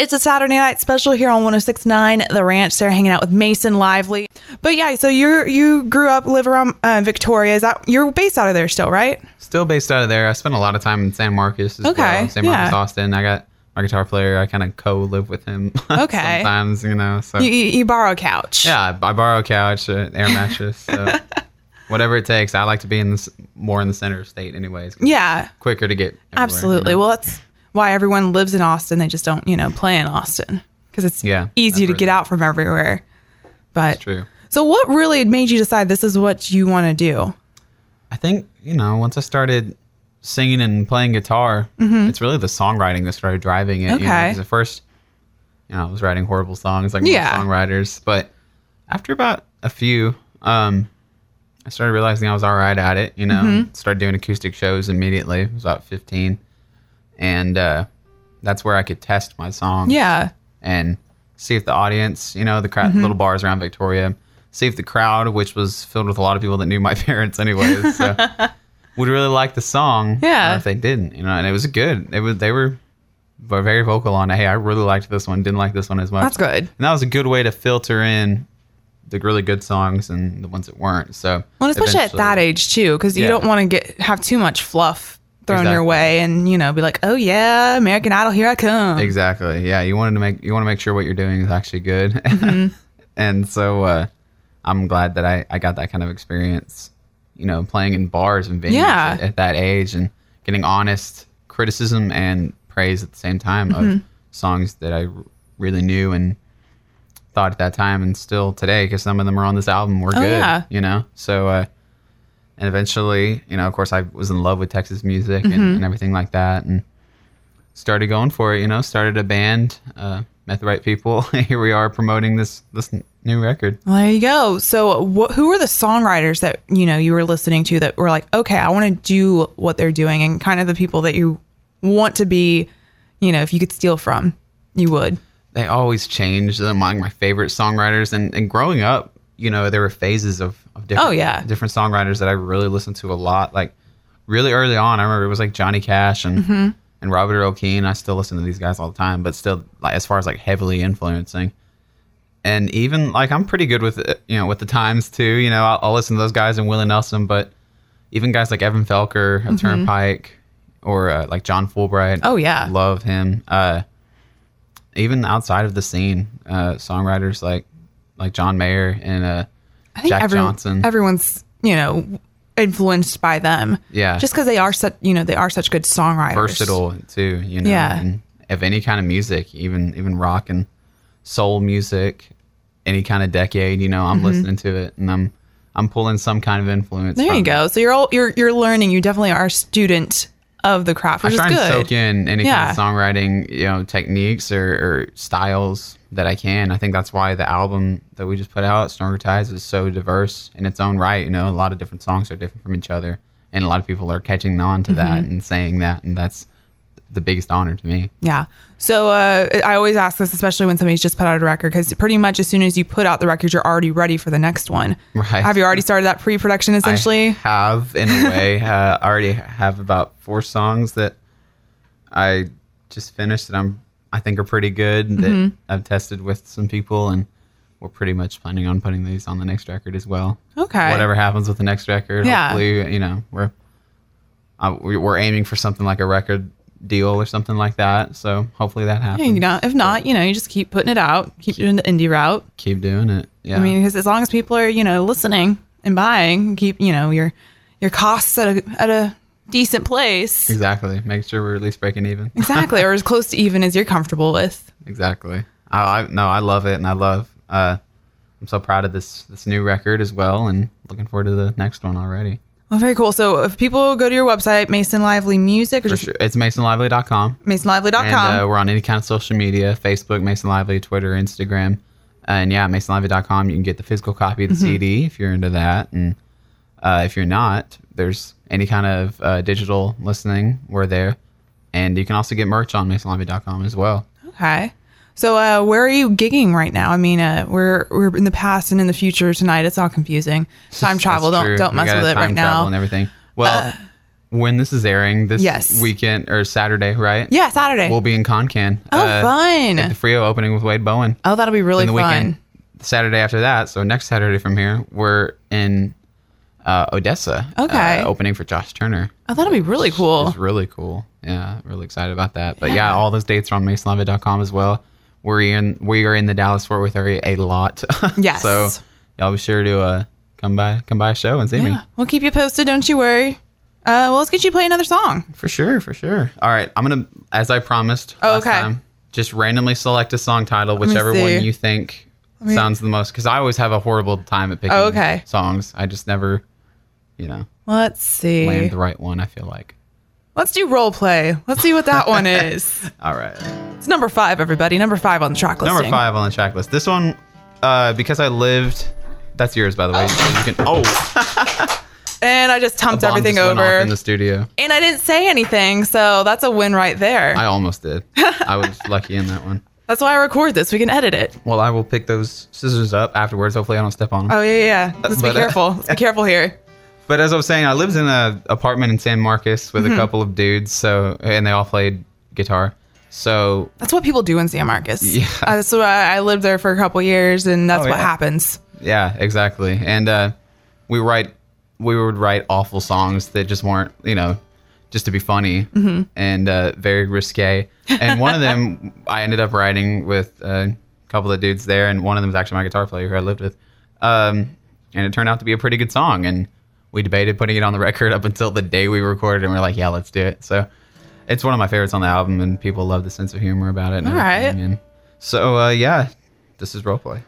It's a Saturday night special here on 106.9 The Ranch. They're hanging out with Mason Lively. But yeah, so you grew up, live around Victoria. Is that you're based out of there still, right? Still based out of there. I spent a lot of time in San Marcos as well. San Marcos, Austin. I got my guitar player. I kind of co-live with him sometimes, you know. So you borrow a couch. Yeah, I borrow a couch, an air mattress. So whatever it takes. I like to be more in the center of state anyways. Yeah. Quicker to get everywhere, absolutely. You know? Well, that's why everyone lives in Austin. They just don't, play in Austin because it's easy to get out from everywhere. But that's true. So what really made you decide this is what you want to do? I think, once I started singing and playing guitar, it's really the songwriting that started driving it. Okay. Because at first, I was writing horrible songs like most songwriters. But after about a few, I started realizing I was all right at it. Started doing acoustic shows immediately. I was about 15. And that's where I could test my song. Yeah. And see if the audience, the crowd, little bars around Victoria, see if the crowd, which was filled with a lot of people that knew my parents anyways, so, would really like the song. Yeah. Or if they didn't, and it was good. They were very vocal on it. Hey, I really liked this one. Didn't like this one as much. That's good. And that was a good way to filter in the really good songs and the ones that weren't. So, well, especially at that age too, because you don't want to have too much fluff thrown your way and be like, oh yeah, American Idol, here I come. Exactly. Yeah, you want to make sure what you're doing is actually good. And so I'm glad that I got that kind of experience, playing in bars and venues at that age and getting honest criticism and praise at the same time of songs that I really knew and thought at that time and still today, because some of them are on this album were good. So and eventually, of course, I was in love with Texas music and everything like that, and started going for it. Started a band, met the right people. Here we are promoting this new record. Well, there you go. So, who were the songwriters that you were listening to that were like, okay, I want to do what they're doing, and kind of the people that you want to be, if you could steal from, you would. They always change. Among my favorite songwriters, and growing up, there were phases of different songwriters that I really listened to a lot. Like really early on, I remember it was like Johnny Cash and Robert Earl Keen. I still listen to these guys all the time, but still, like, as far as like heavily influencing. And even like I'm pretty good with with the times too. I'll listen to those guys and Willie Nelson, but even guys like Evan Felker of Turnpike or like John Fulbright. Oh yeah, love him. Even outside of the scene, songwriters like John Mayer and I think Jack Johnson. Everyone's influenced by them. Yeah, just because they are such good songwriters. Versatile too. And of any kind of music, even rock and soul music, any kind of decade. I'm listening to it and I'm pulling some kind of influence. There you go. So you're learning. You definitely are a student of the craft, which is good. I try and soak in any kind of songwriting, techniques or styles that I can. I think that's why the album that we just put out, Stronger Ties, is so diverse in its own right. A lot of different songs are different from each other, and a lot of people are catching on to that and saying that, and that's the biggest honor to me. Yeah. So I always ask this, especially when somebody's just put out a record, because pretty much as soon as you put out the record, you're already ready for the next one. Right. Have you already started that pre-production essentially? I have, in a way. I already have about 4 songs that I just finished that I think are pretty good, that I've tested with some people, and we're pretty much planning on putting these on the next record as well. Okay. Whatever happens with the next record, hopefully, we're aiming for something like a record deal or something like that. So hopefully that happens. If not, you just keep putting it out, keep doing the indie route. Keep doing it. Yeah. I mean, because as long as people are, listening and buying, keep, your costs at a decent place. Exactly. Make sure we're at least breaking even. Exactly. Or as close to even as you're comfortable with. Exactly. I love it. And I'm so proud of this new record as well, and looking forward to the next one already. Well, very cool. So if people go to your website, Mason Lively Music, sure. It's masonlively.com. Masonlively.com. And we're on any kind of social media, Facebook, Mason Lively, Twitter, Instagram. And masonlively.com. You can get the physical copy of the CD if you're into that. And if you're not, there's any kind of digital listening, we're there. And you can also get merch on masonlively.com as well. Okay. So where are you gigging right now? I mean, we're in the past and in the future tonight. It's all confusing. Time travel. Don't mess with it right now. And everything. Well, when this is airing this weekend or Saturday, right? Yeah, Saturday. We'll be in Concan. Fun. At the Frio opening with Wade Bowen. Oh, that'll be really fun. Weekend. Saturday after that, so next Saturday from here, we're in Odessa. Okay. Opening for Josh Turner. Oh, that'll be really cool. It's really cool. Yeah, really excited about that. But yeah, all those dates are on masonlovett.com as well. We are in the Dallas-Fort Worth area a lot. Yes. So y'all be sure to come by a show and see me. We'll keep you posted. Don't you worry. Well, let's get you to play another song. For sure. All right, I'm gonna, as I promised last time, just randomly select a song title, whichever one you think sounds the most. Because I always have a horrible time at picking songs. I just never, Let's see. land the right one. I feel like. Let's do role play. Let's see what that one is. All right. It's number 5, everybody. Number 5 on the track list. Number 5 on the track list. This one, because I lived. That's yours, by the way. You can, and I just humped everything just over went off in the studio. And I didn't say anything, so that's a win right there. I almost did. I was lucky in that one. That's why I record this. We can edit it. Well, I will pick those scissors up afterwards. Hopefully, I don't step on them. Oh yeah. Let's be careful. Let's be careful here. But as I was saying, I lived in an apartment in San Marcos with a couple of dudes, and they all played guitar. So that's what people do in San Marcos. Yeah. So I lived there for a couple years, and that's what happens. Yeah, exactly. And we would write awful songs that just weren't, just to be funny and very risque. And one of them I ended up writing with a couple of dudes there, and one of them was actually my guitar player who I lived with. And it turned out to be a pretty good song, and we debated putting it on the record up until the day we recorded, and we're like, yeah, let's do it. So it's one of my favorites on the album, and people love the sense of humor about it. All right. And so, this is Roleplay.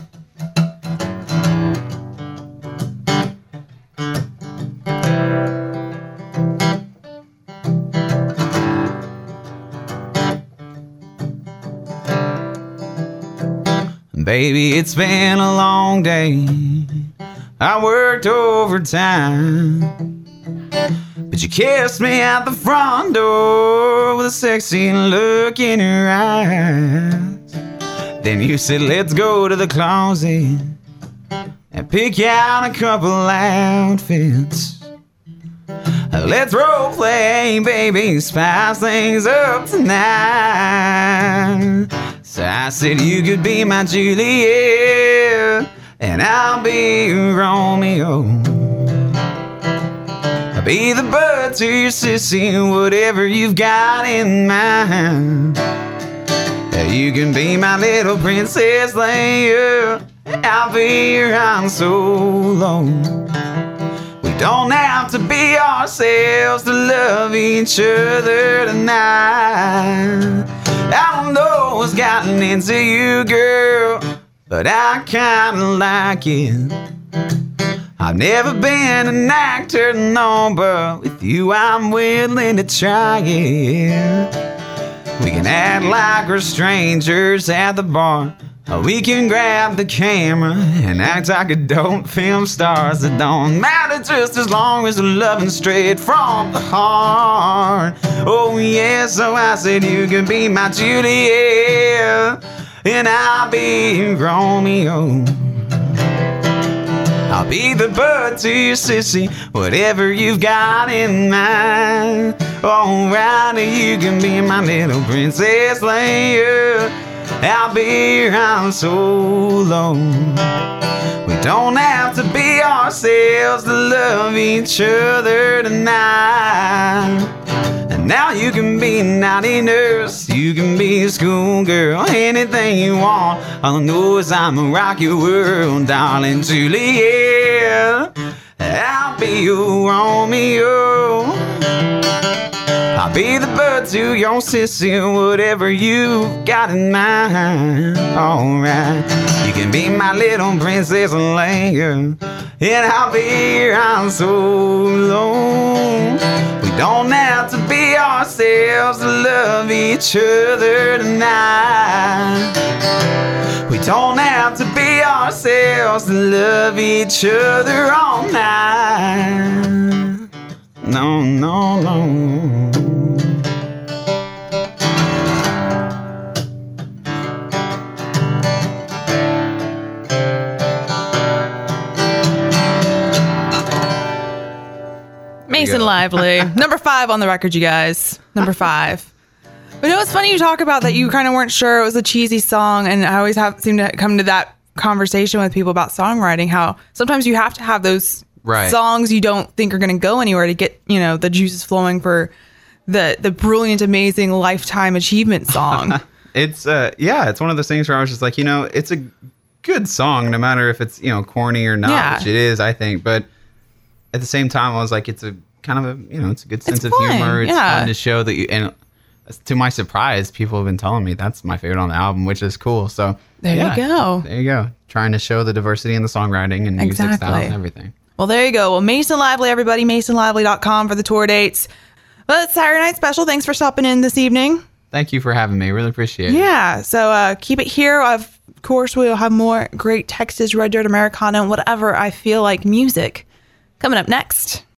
Baby, it's been a long day. I worked overtime, but you kissed me at the front door with a sexy look in your eyes. Then you said, let's go to the closet and pick out a couple outfits. Let's role play, baby, spice things up tonight. So I said you could be my Juliet, and I'll be your Romeo. I'll be the bud to your sissy, whatever you've got in mind. You can be my little princess Leia, I'll be your Han Solo. We don't have to be ourselves to love each other tonight. I don't know what's gotten into you, girl, but I kinda like it. I've never been an actor, no, but with you I'm willing to try it. We can act like we're strangers at the bar, or we can grab the camera and act like adult film stars. It don't matter just as long as we're loving straight from the heart. Oh yeah, so I said you can be my Juliet, and I'll be your Romeo. I'll be the bud to your sissy, whatever you've got in mind. Alright, you can be my little princess Leia, I'll be your Han Solo. We don't have to be ourselves to love each other tonight. And now you can be a naughty nurse, you can be a schoolgirl, anything you want. All I know is I'ma rock your world, darling Juliet. I'll be your Romeo. I'll be the bud to your sissy, whatever you've got in mind. Alright, you can be my little princess Leia, and I'll be your Han Solo. We don't have to be ourselves to love each other tonight. We don't have to be ourselves to love each other all night. No, no, no. Mason Mason Lively. Number 5 on the record, you guys. Number 5. But it's funny you talk about that you kind of weren't sure it was a cheesy song, and I always seem to come to that conversation with people about songwriting, how sometimes you have to have those songs you don't think are going to go anywhere to get, the juices flowing for the brilliant, amazing lifetime achievement song. It's one of those things where I was just like, it's a good song no matter if it's, corny or not, which it is, I think. But at the same time, I was like, it's a kind of it's a good sense of humor. It's fun to show that and to my surprise, people have been telling me that's my favorite on the album, which is cool. So there you go. There you go. Trying to show the diversity in the songwriting and music style and everything. Well, there you go. Well, Mason Lively, everybody, masonlively.com for the tour dates. Well, it's Saturday Night Special. Thanks for stopping in this evening. Thank you for having me. Really appreciate it. Yeah. So keep it here. Of course, we'll have more great Texas Red Dirt Americana and whatever I feel like music coming up next.